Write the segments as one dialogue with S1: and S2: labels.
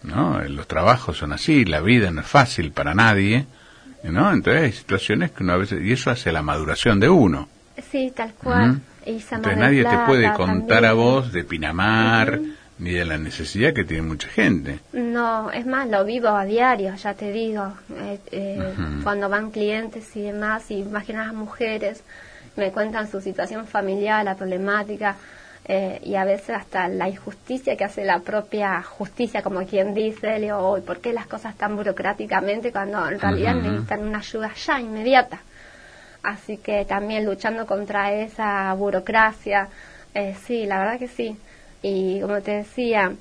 S1: ¿no? Los trabajos son así, la vida no es fácil para nadie, ¿no? Entonces hay situaciones que uno a veces, y eso hace la maduración de uno.
S2: Sí, tal cual.
S1: Entonces nadie te puede contar
S2: también
S1: a vos de Pinamar, ni de la necesidad que tiene mucha gente.
S2: No, es más, lo vivo a diario, ya te digo, cuando van clientes y demás, y más que nada mujeres, me cuentan su situación familiar, la problemática, y a veces hasta la injusticia que hace la propia justicia, como quien dice, le digo, ¿por qué las cosas tan burocráticamente cuando en realidad necesitan una ayuda ya, inmediata? Así que también luchando contra esa burocracia, sí, la verdad que sí. Y como te decía,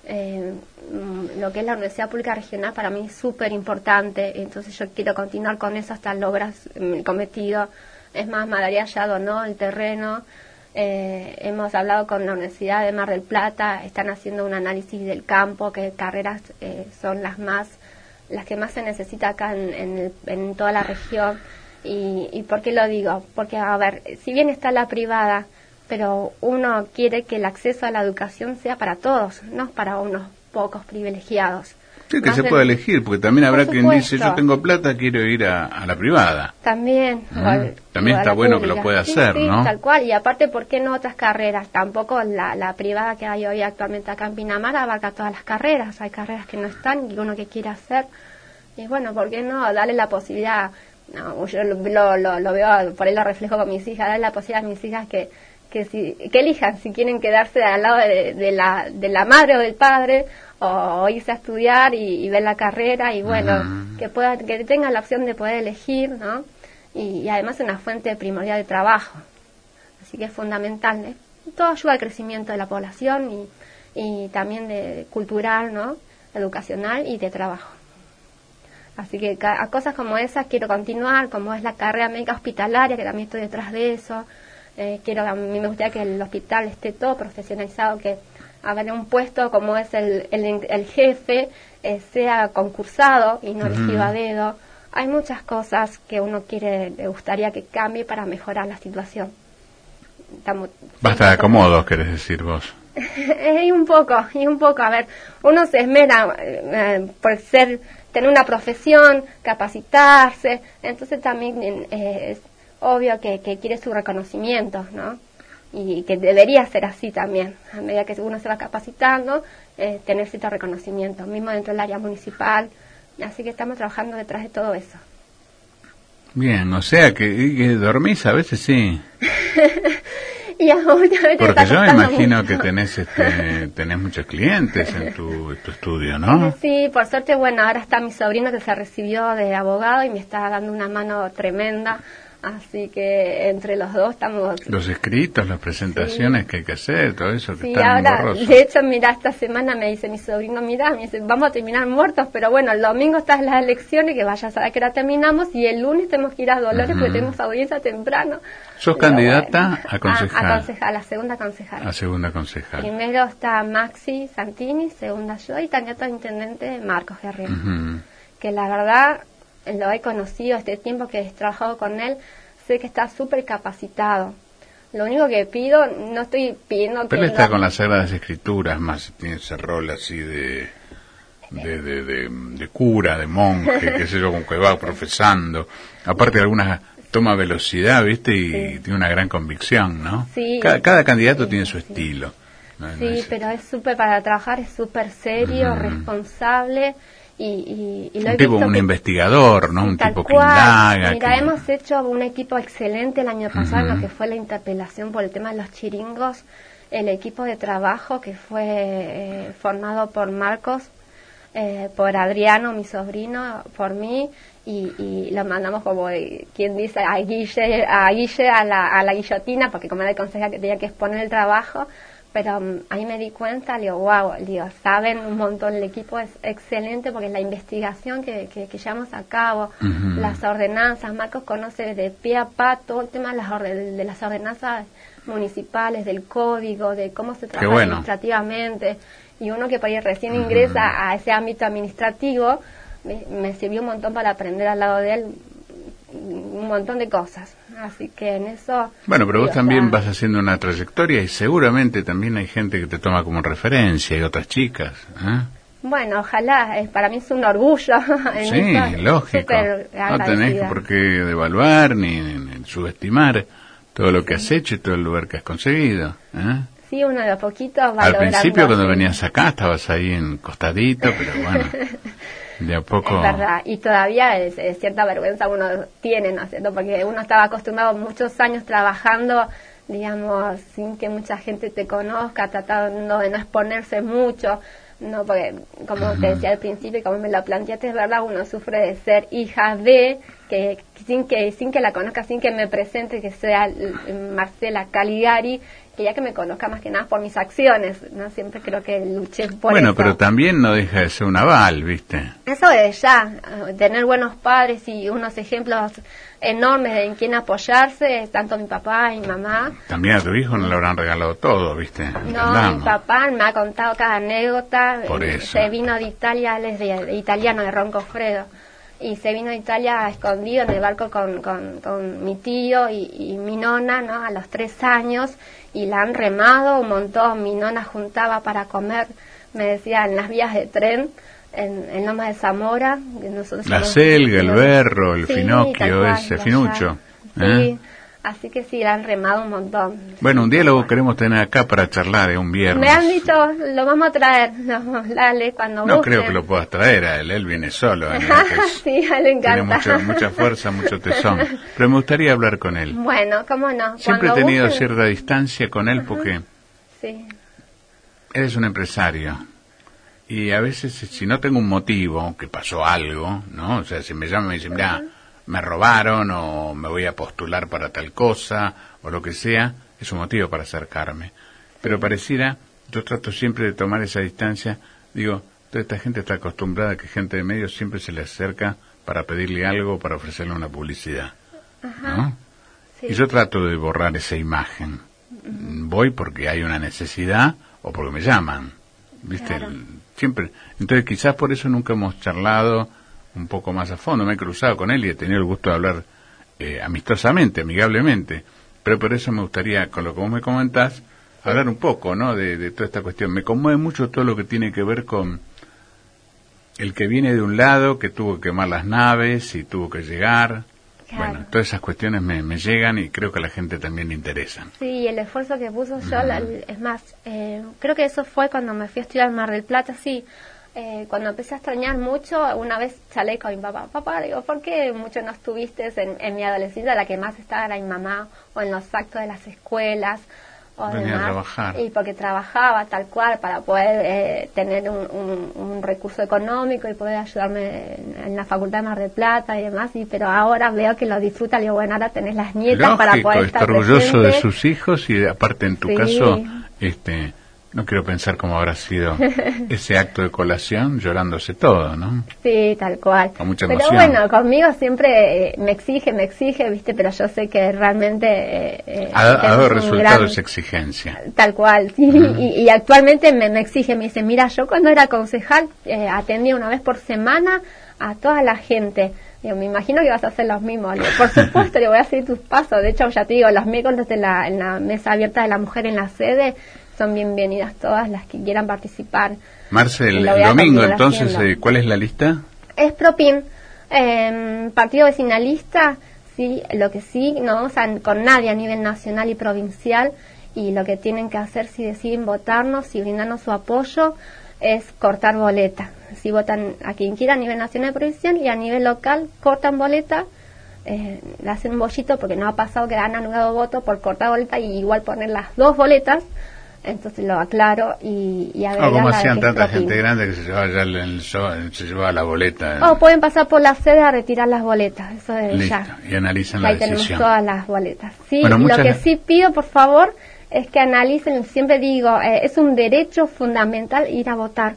S2: lo que es la Universidad Pública Regional para mí es súper importante, entonces yo quiero continuar con eso hasta lograr mi cometido. Es más, me habría hallado, ¿no?, el terreno. Hemos hablado con la Universidad de Mar del Plata, están haciendo un análisis del campo, qué carreras son las que más se necesita acá en toda la región. ¿Y por qué lo digo? Porque, a ver, si bien está la privada, pero uno quiere que el acceso a la educación sea para todos, no para unos pocos privilegiados.
S1: Sí, que se puede elegir, porque también habrá quien dice, yo tengo plata, quiero ir a la privada.
S2: También.
S1: También está bueno que lo pueda hacer,
S2: sí,
S1: ¿no?
S2: Tal cual, y aparte, ¿por qué no otras carreras? Tampoco la privada que hay hoy actualmente acá en Pinamar abarca todas las carreras, hay carreras que no están y uno que quiere hacer. Y bueno, ¿por qué no darle la posibilidad? No, yo lo veo, por ahí lo reflejo con mis hijas, darle la posibilidad a mis hijas que elijan si quieren quedarse al lado de la madre o del padre, o irse a estudiar y ver la carrera, y bueno, que tengan la opción de poder elegir, ¿no? Y además es una fuente primordial de trabajo, así que es fundamental, ¿eh? Todo ayuda al crecimiento de la población y también de cultural, ¿no?, educacional y de trabajo. Así que a cosas como esas quiero continuar, como es la carrera médica hospitalaria, que también estoy detrás de eso. A mí me gustaría que el hospital esté todo profesionalizado, que haber un puesto como es el jefe sea concursado y no elegido a dedo. Hay muchas cosas que uno le gustaría que cambie para mejorar la situación.
S1: Basta de acomodos, querés decir vos.
S2: Y un poco, a ver, uno se esmera por tener una profesión, capacitarse, entonces también es obvio que quiere su reconocimiento, ¿no? Y que debería ser así también, a medida que uno se va capacitando, tener cierto reconocimiento, mismo dentro del área municipal, así que estamos trabajando detrás de todo eso.
S1: Bien, o sea que dormís a veces, sí.
S2: Y
S1: porque yo me imagino que tenés muchos clientes en tu estudio, ¿no?
S2: Sí, por suerte, bueno, ahora está mi sobrino que se recibió de abogado y me está dando una mano tremenda, así que entre los dos estamos...
S1: Los escritos, las presentaciones que hay que hacer, todo eso que
S2: está
S1: ahora, engorroso.
S2: De hecho, mira, esta semana me dice mi sobrino, me dice, vamos a terminar muertos, pero bueno, el domingo están las elecciones, que vaya a saber que ahora terminamos, y el lunes tenemos que ir a Dolores porque tenemos audiencia temprano.
S1: ¿Sos candidata a concejal?
S2: A concejal, a segunda concejal.
S1: A segunda concejal.
S2: Primero está Maxi Santini, segunda yo, y candidato a intendente Marcos Guerrero. Que la verdad, lo he conocido este tiempo que he trabajado con él, sé que está súper capacitado. Lo único que pido, no estoy pidiendo que...
S1: Pero él está con las Sagradas Escrituras, más tiene ese rol así de cura, de monje, qué sé yo, como que va profesando. Aparte de algunas... toma velocidad, ¿viste? Y tiene una gran convicción, ¿no?
S2: Sí.
S1: Cada candidato tiene su estilo.
S2: Sí, pero es súper, para trabajar es súper serio, responsable y lo he visto
S1: un investigador, ¿no? Un tipo que indaga.
S2: Mira, hemos hecho un equipo excelente el año pasado en lo que fue la interpelación por el tema de los chiringos. El equipo de trabajo que fue formado por Marcos, por Adriano, mi sobrino, por mí, y lo mandamos como quien dice a Guille a la guillotina, porque como era el consejero que tenía que exponer el trabajo, pero ahí me di cuenta, saben un montón, el equipo es excelente porque la investigación que llevamos a cabo, las ordenanzas, Marcos conoce de pie a pa todo el tema de las ordenanzas municipales, del código, de cómo se trabaja administrativamente, y uno que por ahí recién ingresa a ese ámbito administrativo, me sirvió un montón para aprender al lado de él un montón de cosas, así que en eso...
S1: Bueno, pero vos también vas haciendo una trayectoria y seguramente también hay gente que te toma como referencia y otras chicas, ¿eh?
S2: Bueno, ojalá, para mí es un orgullo.
S1: Sí, lógico. No tenés por qué devaluar ni subestimar todo lo que has hecho y todo el lugar que has conseguido.
S2: Sí, uno de a poquito va
S1: Al principio, cuando venías acá, estabas ahí en costadito, pero bueno, de a poco...
S2: Es verdad, y todavía es cierta vergüenza uno tiene, ¿no es cierto? Porque uno estaba acostumbrado muchos años trabajando, digamos, sin que mucha gente te conozca, tratando de no exponerse mucho. No, porque como te decía al principio y como me lo planteaste, es verdad, uno sufre de ser hija de, que sin que la conozca, sin que me presente, que sea Marcela Caligari, que ya que me conozca más que nada por mis acciones, no siempre creo que luché por eso.
S1: Bueno, pero también no deja de ser un aval, ¿viste?
S2: Eso de ya, tener buenos padres y unos ejemplos enormes en quien apoyarse, tanto mi papá y mi mamá.
S1: También a tu hijo no le habrán regalado todo, ¿viste?
S2: No, mi papá me ha contado cada anécdota.
S1: Por eso.
S2: Se vino de Italia, él es de italiano, de Roncoffredo, y se vino de Italia escondido en el barco con mi tío y mi nona, ¿no? A los 3 años, y la han remado un montón. Mi nona juntaba para comer, me decía, en las vías de tren, en Loma de Zamora.
S1: La selga, el berro, el finocchio, ese finucho.
S2: Sí, así que sí, la han remado un montón.
S1: Bueno, un día lo queremos tener acá para charlar, un viernes.
S2: Me han dicho, lo vamos a traer, no, dale, cuando
S1: No
S2: busquen.
S1: creo que lo puedas traer a él viene solo.
S2: Sí, a él le encanta.
S1: Tiene mucha fuerza, mucho tesón. Pero me gustaría hablar con él.
S2: Bueno, cómo no.
S1: Siempre he
S2: Cuando
S1: tenido
S2: busquen...
S1: cierta distancia con él porque
S2: sí.
S1: él es un empresario. Y a veces, si no tengo un motivo, que pasó algo, ¿no? O sea, si me llaman y me dicen, mira, me robaron o me voy a postular para tal cosa o lo que sea, es un motivo para acercarme. Pero pareciera, yo trato siempre de tomar esa distancia, digo, toda esta gente está acostumbrada a que gente de medios siempre se le acerca para pedirle algo o para ofrecerle una publicidad, ¿no? Sí. Y yo trato de borrar esa imagen. Voy porque hay una necesidad o porque me llaman, ¿viste? Claro. Siempre. Entonces quizás por eso nunca hemos charlado un poco más a fondo. Me he cruzado con él y he tenido el gusto de hablar amistosamente, amigablemente. Pero por eso me gustaría, con lo que vos me comentás, hablar un poco, ¿no? De toda esta cuestión. Me conmueve mucho todo lo que tiene que ver con el que viene de un lado, que tuvo que quemar las naves y tuvo que llegar. Claro. Bueno, todas esas cuestiones me llegan y creo que a la gente también le interesan.
S2: Sí, el esfuerzo que puso yo, es más, creo que eso fue cuando me fui a estudiar en Mar del Plata, sí. Cuando empecé a extrañar mucho, una vez charlé con mi papá, digo, ¿por qué mucho no estuviste en mi adolescencia? La que más estaba era mi mamá, o en los actos de las escuelas, o
S1: venía
S2: demás,
S1: a trabajar.
S2: Y porque trabajaba tal cual para poder tener un recurso económico y poder ayudarme en la Facultad de Mar del Plata y demás, pero ahora veo que lo disfruta, le digo, bueno, ahora tenés las nietas. Lógico, para poder estar
S1: orgulloso
S2: presente.
S1: De sus hijos y aparte en tu caso, no quiero pensar cómo habrá sido ese acto de colación, llorándose todo, ¿no?
S2: Sí, tal cual.
S1: Con mucha emoción.
S2: Pero bueno, conmigo siempre me exige, ¿viste? Pero yo sé que realmente...
S1: ha dado resultado esa exigencia.
S2: Tal cual, sí. Y actualmente me exige, me dice, mira, yo cuando era concejal atendía una vez por semana a toda la gente. Digo, me imagino que vas a hacer los mismos. Digo, por supuesto, le voy a seguir tus pasos. De hecho, ya te digo, los miércoles en la mesa abierta de la mujer en la sede... son bienvenidas todas las que quieran participar.
S1: Marcel, el domingo entonces, ¿cuál es la lista?
S2: Es PROPIN, partido vecinalista, sí, lo que sí, no vamos con nadie a nivel nacional y provincial, y lo que tienen que hacer si deciden votarnos y brindarnos su apoyo es cortar boleta. Si votan a quien quiera a nivel nacional y provincial, y a nivel local cortan boleta, le hacen un bollito porque no ha pasado que han anulado voto por cortar boleta y igual poner las 2 boletas. Entonces lo aclaro y a ver.
S1: Como hacían tanta gente grande que se llevaba ya se llevaba la boleta.
S2: Pueden pasar por la sede a retirar las boletas. Eso es
S1: listo,
S2: ya.
S1: Y analizan la decisión. Ahí
S2: tenemos todas las boletas. Sí,
S1: bueno,
S2: lo que sí pido, por favor, es que analicen, siempre digo, es un derecho fundamental ir a votar.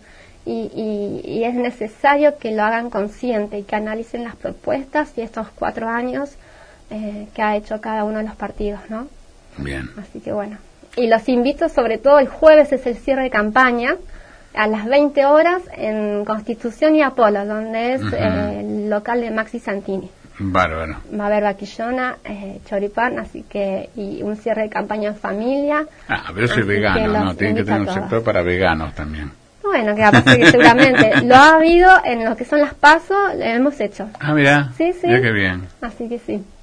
S2: Y es necesario que lo hagan consciente y que analicen las propuestas y estos 4 años que ha hecho cada uno de los partidos, ¿no?
S1: Bien.
S2: Así que bueno. Y los invito, sobre todo el jueves es el cierre de campaña, a las 20 horas en Constitución y Apolo, donde es el local de Maxi Santini.
S1: Bárbaro.
S2: Va a haber vaquillona, choripán, así que, y un cierre de campaña en familia.
S1: Pero soy vegano, ¿no? Tiene que tener un sector para veganos también.
S2: Bueno, que aparte que seguramente lo ha habido en lo que son las PASO, lo hemos hecho.
S1: Ah, mira.
S2: Sí, sí.
S1: Mira qué bien.
S2: Así que sí.